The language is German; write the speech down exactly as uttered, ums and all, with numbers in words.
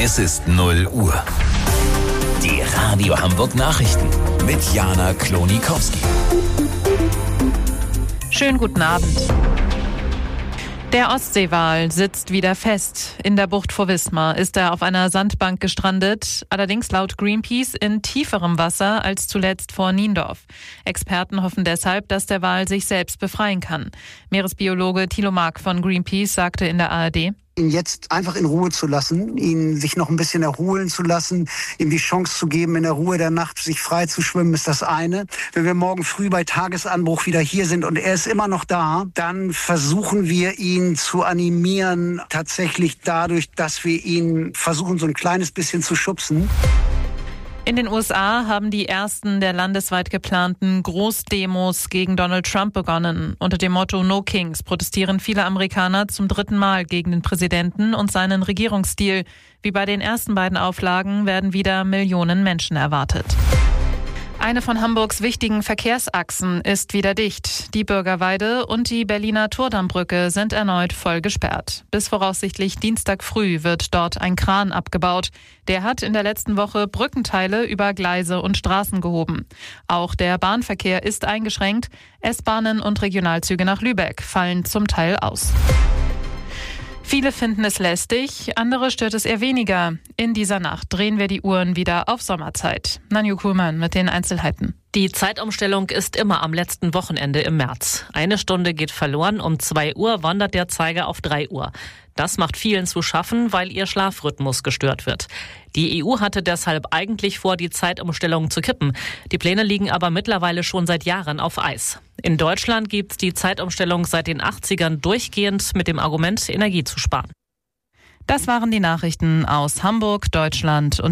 Es ist null Uhr. Die Radio Hamburg Nachrichten mit Jana Klonikowski. Schönen guten Abend. Der Ostseewal sitzt wieder fest. In der Bucht vor Wismar ist er auf einer Sandbank gestrandet, allerdings laut Greenpeace in tieferem Wasser als zuletzt vor Niendorf. Experten hoffen deshalb, dass der Wal sich selbst befreien kann. Meeresbiologe Thilo Mark von Greenpeace sagte in der A R D: Ihn jetzt einfach in Ruhe zu lassen, ihn sich noch ein bisschen erholen zu lassen, ihm die Chance zu geben, in der Ruhe der Nacht sich frei zu schwimmen, ist das eine. Wenn wir morgen früh bei Tagesanbruch wieder hier sind und er ist immer noch da, dann versuchen wir ihn zu animieren, tatsächlich dadurch, dass wir ihn versuchen, so ein kleines bisschen zu schubsen. In den U S A haben die ersten der landesweit geplanten Großdemos gegen Donald Trump begonnen. Unter dem Motto No Kings protestieren viele Amerikaner zum dritten Mal gegen den Präsidenten und seinen Regierungsstil. Wie bei den ersten beiden Auflagen werden wieder Millionen Menschen erwartet. Eine von Hamburgs wichtigen Verkehrsachsen ist wieder dicht. Die Bürgerweide und die Berliner Turmbrücke sind erneut voll gesperrt. Bis voraussichtlich Dienstag früh wird dort ein Kran abgebaut. Der hat in der letzten Woche Brückenteile über Gleise und Straßen gehoben. Auch der Bahnverkehr ist eingeschränkt. S-Bahnen und Regionalzüge nach Lübeck fallen zum Teil aus. Viele finden es lästig, andere stört es eher weniger. In dieser Nacht drehen wir die Uhren wieder auf Sommerzeit. Nanju Kuhlmann mit den Einzelheiten. Die Zeitumstellung ist immer am letzten Wochenende im März. Eine Stunde geht verloren, um zwei Uhr wandert der Zeiger auf drei Uhr. Das macht vielen zu schaffen, weil ihr Schlafrhythmus gestört wird. Die E U hatte deshalb eigentlich vor, die Zeitumstellung zu kippen. Die Pläne liegen aber mittlerweile schon seit Jahren auf Eis. In Deutschland gibt's die Zeitumstellung seit den achtzigern durchgehend mit dem Argument, Energie zu sparen. Das waren die Nachrichten aus Hamburg, Deutschland und